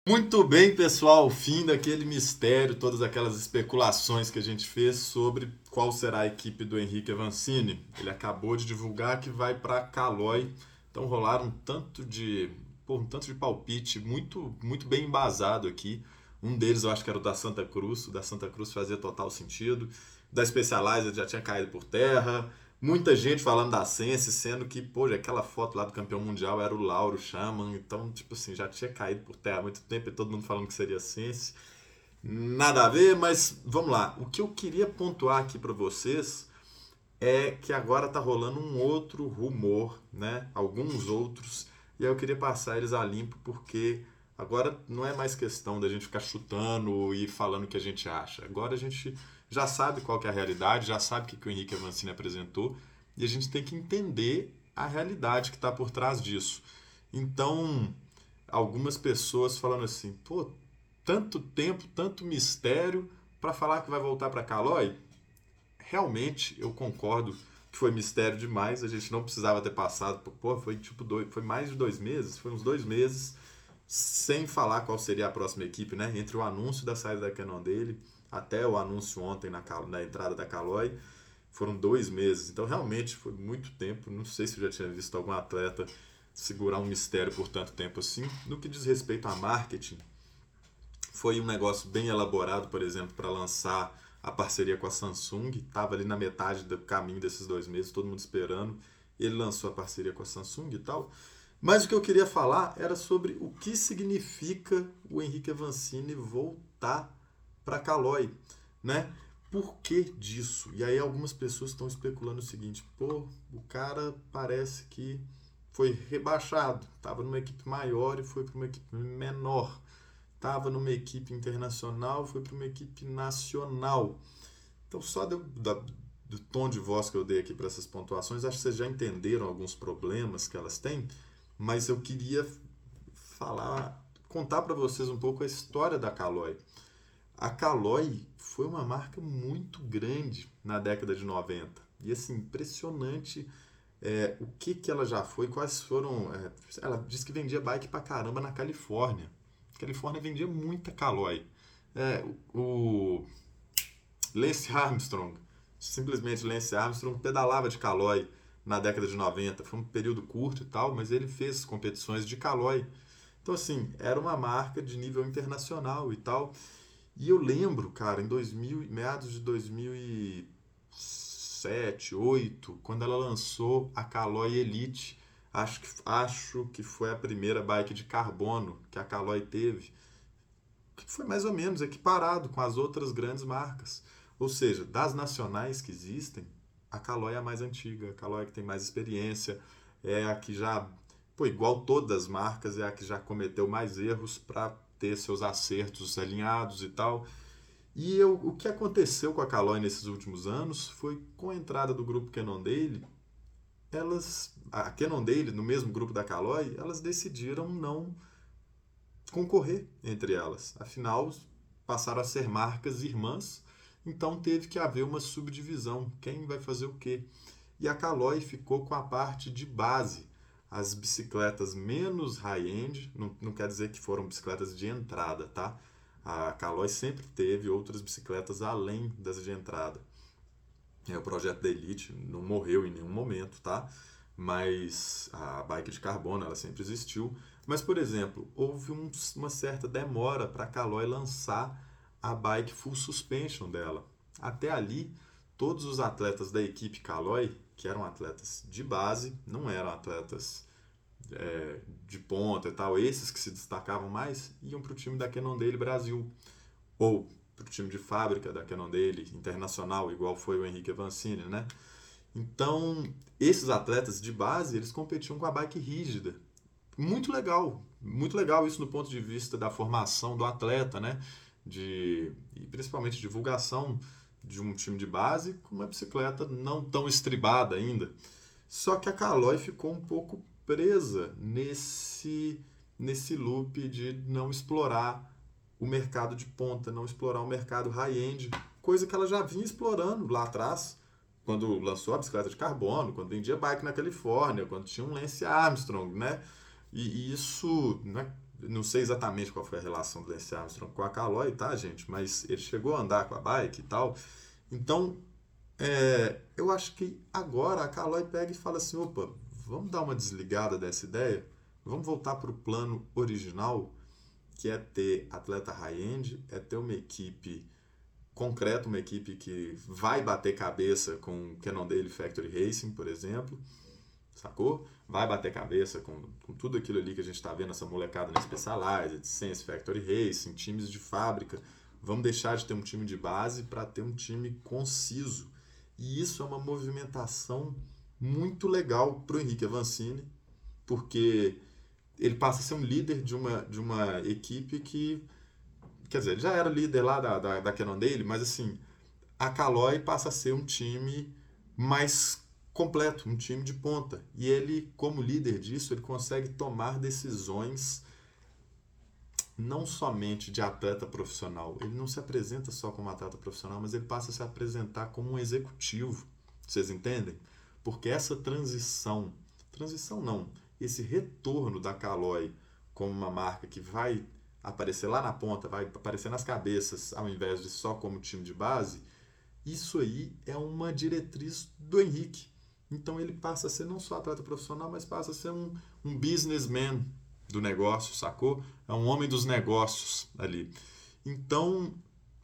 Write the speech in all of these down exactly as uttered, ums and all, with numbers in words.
Muito bem, pessoal, fim daquele mistério, todas aquelas especulações que a gente fez sobre qual será a equipe do Henrique Avancini. Ele acabou de divulgar que vai para Calói, então rolaram um tanto de, pô, um tanto de palpite muito, muito bem embasado aqui. Um deles eu acho que era o da Santa Cruz, o da Santa Cruz fazia total sentido. Da Specialized já tinha caído por terra. Muita gente falando da Sense, sendo que, pô, aquela foto lá do campeão mundial era o Lauro Shaman, então, tipo assim, já tinha caído por terra há muito tempo e todo mundo falando que seria Sense. Nada a ver, mas vamos lá. O que eu queria pontuar aqui para vocês é que agora tá rolando um outro rumor, né? Alguns outros, e aí eu queria passar eles a limpo porque agora não é mais questão da gente ficar chutando e falando o que a gente acha. Agora a gente já sabe qual que é a realidade, já sabe o que, que o Henrique Avancini apresentou e a gente tem que entender a realidade que está por trás disso. Então, algumas pessoas falando assim, pô, tanto tempo, tanto mistério para falar que vai voltar para Calói? Realmente eu concordo que foi mistério demais. A gente não precisava ter passado. Pô, foi tipo dois, foi mais de dois meses, foi uns dois meses sem falar qual seria a próxima equipe, né? Entre o anúncio da saída da Canon dele até o anúncio ontem na, na entrada da Caloi, foram dois meses. Então realmente foi muito tempo. Não sei se eu já tinha visto algum atleta segurar um mistério por tanto tempo assim. No que diz respeito a marketing, foi um negócio bem elaborado, por exemplo, para lançar a parceria com a Samsung. Estava ali na metade do caminho desses dois meses, todo mundo esperando. Ele lançou a parceria com a Samsung e tal. Mas o que eu queria falar era sobre o que significa o Henrique Avancini voltar para Calói, né? Por que disso? E aí algumas pessoas estão especulando o seguinte: pô, o cara parece que foi rebaixado, estava numa equipe maior e foi para uma equipe menor. Estava numa equipe internacional, foi para uma equipe nacional. Então, só do, da, do tom de voz que eu dei aqui para essas pontuações, acho que vocês já entenderam alguns problemas que elas têm, mas eu queria falar, contar para vocês um pouco a história da Caloi. A Caloi foi uma marca muito grande na década de noventa. E assim, impressionante é, o que, que ela já foi, quais foram. É, ela disse que vendia bike pra caramba na Califórnia. A Califórnia vendia muita Caloi. É, o Lance Armstrong, simplesmente Lance Armstrong, pedalava de Caloi na década de noventa. Foi um período curto e tal, mas ele fez competições de Caloi. Então, assim, era uma marca de nível internacional e tal. E eu lembro, cara, em dois mil, meados de dois mil e sete, oito, quando ela lançou a Caloi Elite. Acho que, acho que foi a primeira bike de carbono que a Caloi teve, que foi mais ou menos equiparado com as outras grandes marcas. Ou seja, das nacionais que existem, a Caloi é a mais antiga, a Caloi é a que tem mais experiência, é a que já, pô, igual todas as marcas, é a que já cometeu mais erros para ter seus acertos alinhados e tal. E eu, o que aconteceu com a Caloi nesses últimos anos foi com a entrada do grupo Cannondale, elas, a Cannondale, no mesmo grupo da Caloi, elas decidiram não concorrer entre elas. Afinal, passaram a ser marcas irmãs, então teve que haver uma subdivisão. Quem vai fazer o quê? E a Caloi ficou com a parte de base. As bicicletas menos high-end, não, não quer dizer que foram bicicletas de entrada, tá? A Caloi sempre teve outras bicicletas além das de entrada. É, o projeto da Elite não morreu em nenhum momento, tá? Mas a bike de carbono ela sempre existiu. Mas, por exemplo, houve um, uma certa demora para a Caloi lançar a bike full suspension dela. Até ali, todos os atletas da equipe Caloi, que eram atletas de base, não eram atletas é, de ponta e tal, esses que se destacavam mais, iam para o time da Cannondale Brasil. Ou para o time de fábrica da Cannondale Internacional, igual foi o Henrique Avancini, né? Então, esses atletas de base, eles competiam com a bike rígida. Muito legal, muito legal isso do ponto de vista da formação do atleta, né? De, e principalmente divulgação de um time de base com uma bicicleta não tão estribada ainda. Só que a Caloi ficou um pouco presa nesse, nesse loop de não explorar o mercado de ponta, não explorar o mercado high-end, coisa que ela já vinha explorando lá atrás, quando lançou a bicicleta de carbono, quando vendia bike na Califórnia, quando tinha um Lance Armstrong, né? E, e isso, né? não sei exatamente qual foi a relação do Lance Armstrong com a Caloi, tá, gente? Mas ele chegou a andar com a bike e tal. Então, é, eu acho que agora a Caloi pega e fala assim, opa, vamos dar uma desligada dessa ideia, vamos voltar para o plano original, que é ter atleta high-end, é ter uma equipe concreta, uma equipe que vai bater cabeça com o Cannondale Factory Racing, por exemplo, sacou? Vai bater cabeça com, com tudo aquilo ali que a gente está vendo, essa molecada na Specialized, Sense Factory Racing, times de fábrica. Vamos deixar de ter um time de base para ter um time conciso. E isso é uma movimentação muito legal para o Enrique Avancini, porque ele passa a ser um líder de uma, de uma equipe que, quer dizer, ele já era líder lá da, da, da Cannondale, mas assim, a Caloi passa a ser um time mais completo, um time de ponta. E ele, como líder disso, ele consegue tomar decisões não somente de atleta profissional. Ele não se apresenta só como atleta profissional, mas ele passa a se apresentar como um executivo. Vocês entendem? Porque essa transição, transição não, esse retorno da Caloi como uma marca que vai aparecer lá na ponta, vai aparecer nas cabeças, ao invés de só como time de base, isso aí é uma diretriz do Henrique. Então ele passa a ser não só atleta profissional, mas passa a ser um, um businessman do negócio, sacou? É um homem dos negócios ali. Então,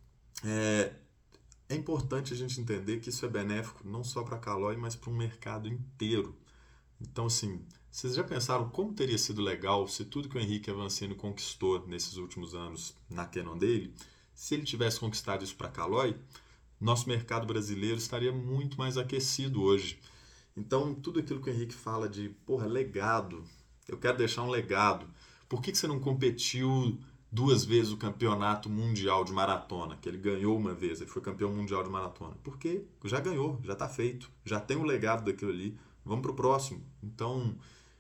é, é importante a gente entender que isso é benéfico não só para a Caloi, mas para um mercado inteiro. Então, assim, vocês já pensaram como teria sido legal se tudo que o Henrique Avancini conquistou nesses últimos anos na Cannondale, se ele tivesse conquistado isso para a Caloi, nosso mercado brasileiro estaria muito mais aquecido hoje. Então, tudo aquilo que o Henrique fala de, porra, legado, eu quero deixar um legado. Por que, que você não competiu duas vezes o campeonato mundial de maratona? Que ele ganhou uma vez, ele foi campeão mundial de maratona. Porque já ganhou, já está feito, já tem o legado daquilo ali, vamos para o próximo. Então,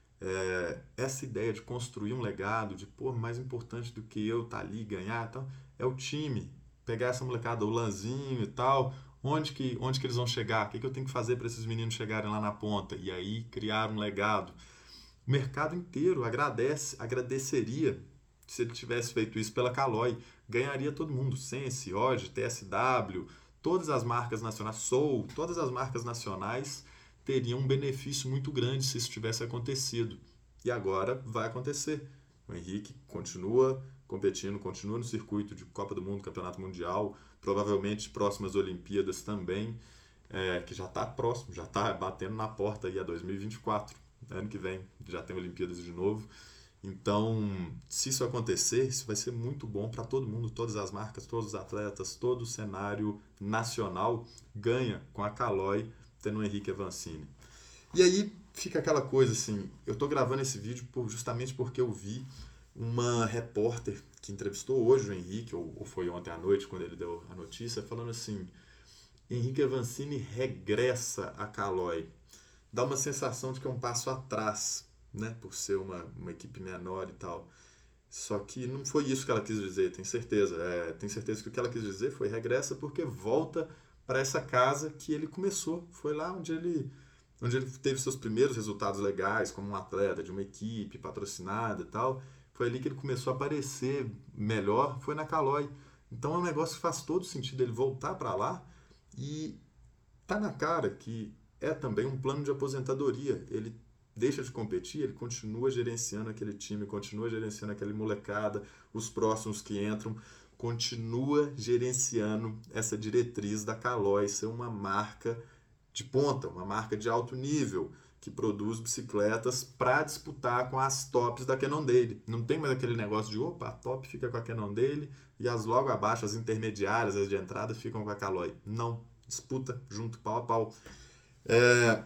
é, essa ideia de construir um legado, de, pô, mais importante do que eu estar tá ali e ganhar, então, é o time. Pegar essa molecada, o Lanzinho e tal, onde que, onde que eles vão chegar? O que, que eu tenho que fazer para esses meninos chegarem lá na ponta? E aí criar um legado. O mercado inteiro agradece, agradeceria se ele tivesse feito isso pela Caloi. Ganharia todo mundo. Sense, O G, T S W, todas as marcas nacionais, Soul, todas as marcas nacionais teriam um benefício muito grande se isso tivesse acontecido. E agora vai acontecer. O Henrique continua competindo, continua no circuito de Copa do Mundo, Campeonato Mundial, provavelmente próximas Olimpíadas também, é, que já está próximo, já está batendo na porta aí a dois mil e vinte e quatro. Ano que vem já tem Olimpíadas de novo. Então, se isso acontecer, isso vai ser muito bom para todo mundo, todas as marcas, todos os atletas, todo o cenário nacional ganha com a Caloi tendo o Henrique Avancini. E aí fica aquela coisa assim, eu estou gravando esse vídeo por, justamente porque eu vi uma repórter que entrevistou hoje o Henrique, ou, ou foi ontem à noite quando ele deu a notícia, falando assim, Henrique Avancini regressa a Caloi. Dá uma sensação de que é um passo atrás, né? Por ser uma, uma equipe menor e tal. Só que não foi isso que ela quis dizer, tenho certeza. É, tenho certeza que o que ela quis dizer foi regressa porque volta para essa casa que ele começou. Foi lá onde ele, onde ele teve seus primeiros resultados legais como um atleta de uma equipe patrocinada e tal. Foi ali que ele começou a aparecer melhor, foi na Caloi. Então é um negócio que faz todo sentido ele voltar para lá e tá na cara que é também um plano de aposentadoria. Ele deixa de competir, ele continua gerenciando aquele time, continua gerenciando aquela molecada, os próximos que entram, continua gerenciando essa diretriz da Caloi ser uma marca de ponta, uma marca de alto nível, que produz bicicletas para disputar com as tops da Cannondale. Não tem mais aquele negócio de, opa, a top fica com a Cannondale e as logo abaixo, as intermediárias, as de entrada, ficam com a Caloi. Não, disputa junto, pau a pau. É,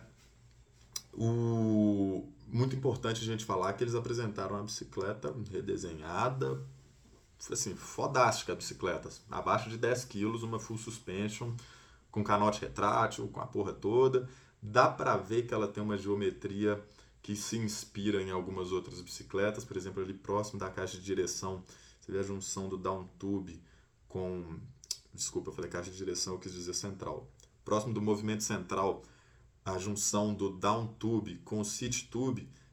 o, muito importante a gente falar que eles apresentaram uma bicicleta redesenhada, assim, fodástica a bicicleta, abaixo de dez quilos, uma full suspension, com canote retrátil, com a porra toda. Dá pra ver que ela tem uma geometria que se inspira em algumas outras bicicletas, por exemplo, ali próximo da caixa de direção, você vê a junção do down tube com, desculpa, eu falei caixa de direção, eu quis dizer central. Próximo do movimento central, a junção do down tube com o seat tube,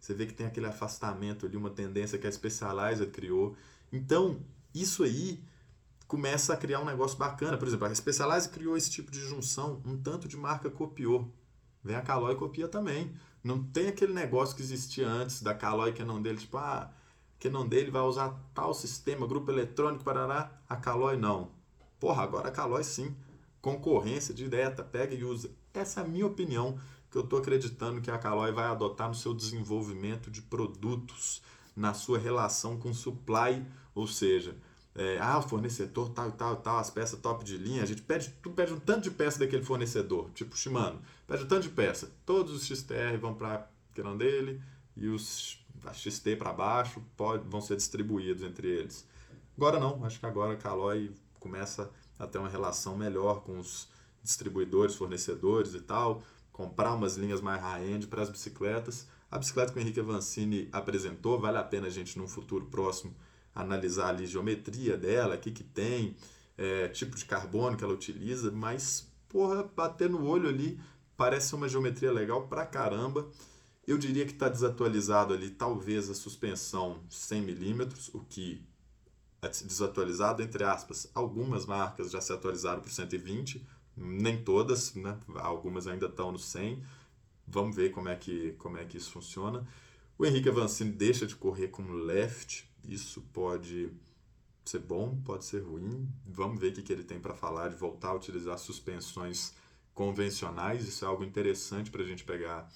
você vê que tem aquele afastamento ali, uma tendência que a Specialized criou. Então, isso aí começa a criar um negócio bacana. Por exemplo, a Specialized criou esse tipo de junção, um tanto de marca copiou. Vem a Caloi e copia também. Não tem aquele negócio que existia antes da Caloi que não dele, tipo, ah, que não dele vai usar tal sistema, grupo eletrônico, parará. A Caloi não. Porra, agora a Caloi sim. Concorrência direta, pega e usa. Essa é a minha opinião, que eu estou acreditando que a Caloi vai adotar no seu desenvolvimento de produtos, na sua relação com supply, ou seja, é, ah, o fornecedor tal e tal e tal, as peças top de linha, a gente pede, tu pede um tanto de peça daquele fornecedor, tipo Shimano, pede um tanto de peça, todos os X T R vão para aquele dele e os X T para baixo pode, vão ser distribuídos entre eles. Agora não, acho que agora a Caloi começa a ter uma relação melhor com os distribuidores, fornecedores e tal, comprar umas linhas mais high-end para as bicicletas. A bicicleta que o Henrique Avancini apresentou, vale a pena a gente, num futuro próximo, analisar ali a geometria dela, o que, que tem, é, tipo de carbono que ela utiliza, mas, porra, bater no olho ali, parece uma geometria legal pra caramba. Eu diria que está desatualizado ali, talvez a suspensão cem milímetros, o que é desatualizado, entre aspas. Algumas marcas já se atualizaram para cento e vinte, nem todas, né? Algumas ainda estão no cem. Vamos ver como é que, como é que isso funciona. O Henrique Avancini deixa de correr com left. Isso pode ser bom, pode ser ruim. Vamos ver o que, que ele tem para falar de voltar a utilizar suspensões convencionais. Isso é algo interessante para a gente pegar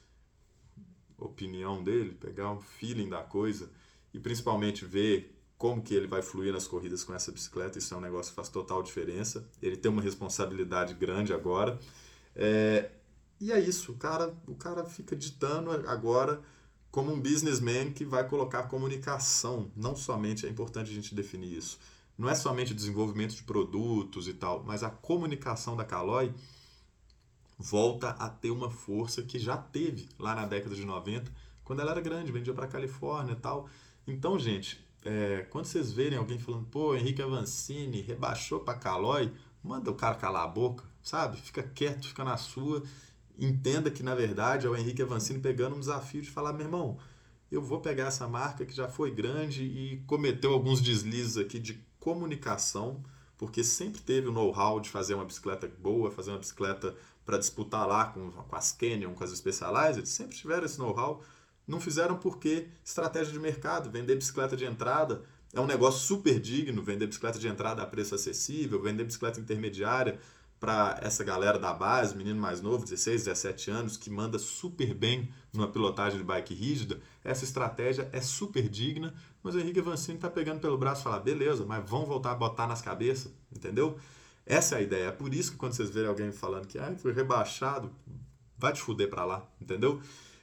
a opinião dele, pegar um feeling da coisa e principalmente ver como que ele vai fluir nas corridas com essa bicicleta. Isso é um negócio que faz total diferença. Ele tem uma responsabilidade grande agora. É... E é isso, o cara, o cara fica ditando agora como um businessman que vai colocar comunicação. Não somente, é importante a gente definir isso, não é somente o desenvolvimento de produtos e tal, mas a comunicação da Caloi volta a ter uma força que já teve lá na década de noventa, quando ela era grande, vendia para a Califórnia e tal. Então, gente, é, quando vocês verem alguém falando, pô, Henrique Avancini rebaixou para a Caloi, manda o cara calar a boca, sabe? Fica quieto, fica na sua. Entenda que, na verdade, é o Henrique Avancini pegando um desafio de falar, meu irmão, eu vou pegar essa marca que já foi grande e cometeu alguns deslizes aqui de comunicação, porque sempre teve o know-how de fazer uma bicicleta boa, fazer uma bicicleta para disputar lá com, com as Canyon, com as Specialized, sempre tiveram esse know-how. Não fizeram porque estratégia de mercado, vender bicicleta de entrada é um negócio super digno, vender bicicleta de entrada a preço acessível, vender bicicleta intermediária para essa galera da base, menino mais novo, dezesseis, dezessete anos, que manda super bem numa pilotagem de bike rígida. Essa estratégia é super digna, mas o Henrique Avancini está pegando pelo braço e fala, beleza, mas vamos voltar a botar nas cabeças, entendeu? Essa é a ideia. É por isso que quando vocês verem alguém falando que ah, foi rebaixado, vai te fuder para lá, entendeu?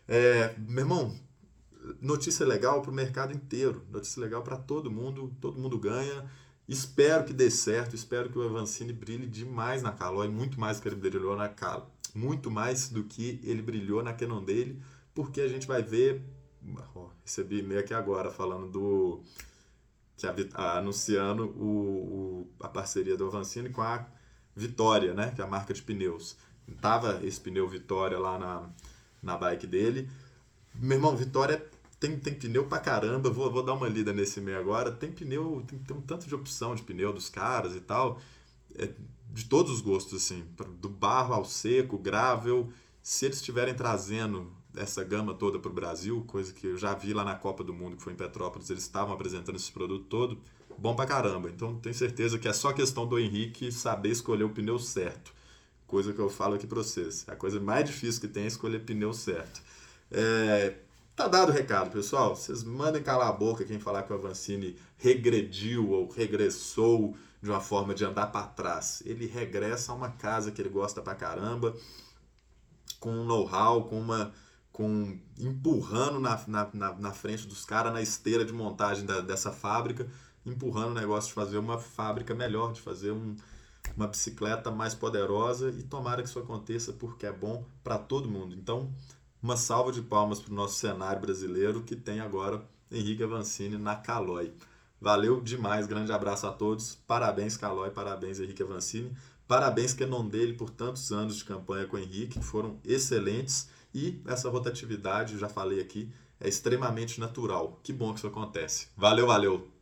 É, meu irmão, notícia legal para o mercado inteiro, notícia legal para todo mundo, todo mundo ganha. Espero que dê certo, espero que o Avancini brilhe demais na Caloi, muito mais do que ele brilhou na Caloi, muito mais do que ele brilhou na Canon dele, porque a gente vai ver, oh, recebi e-mail aqui agora falando do, que a, a, anunciando o, o, a parceria do Avancini com a Vitória, né, que é a marca de pneus. Tava esse pneu Vitória lá na, na bike dele. Meu irmão, Vitória Tem, tem pneu pra caramba, vou, vou dar uma lida nesse meio agora. Tem pneu, tem, tem um tanto de opção de pneu dos caras e tal, é, de todos os gostos, assim, do barro ao seco, gravel. Se eles estiverem trazendo essa gama toda pro Brasil, coisa que eu já vi lá na Copa do Mundo, que foi em Petrópolis, eles estavam apresentando esse produto todo, bom pra caramba. Então tenho certeza que é só questão do Henrique saber escolher o pneu certo. Coisa que eu falo aqui pra vocês. A coisa mais difícil que tem é escolher pneu certo. É... Tá dado o recado, pessoal. Vocês mandem calar a boca quem falar que o Avancini regrediu ou regressou de uma forma de andar para trás. Ele regressa a uma casa que ele gosta pra caramba, com um know-how, com uma, com empurrando na, na, na frente dos caras, na esteira de montagem da, dessa fábrica, empurrando o negócio de fazer uma fábrica melhor, de fazer um, uma bicicleta mais poderosa, e tomara que isso aconteça porque é bom para todo mundo. Então, uma salva de palmas para o nosso cenário brasileiro, que tem agora Henrique Avancini na Caloi. Valeu demais, grande abraço a todos. Parabéns, Caloi, parabéns, Henrique Avancini. Parabéns, Canon dele, por tantos anos de campanha com o Henrique, que foram excelentes. E essa rotatividade, já falei aqui, é extremamente natural. Que bom que isso acontece. Valeu, valeu!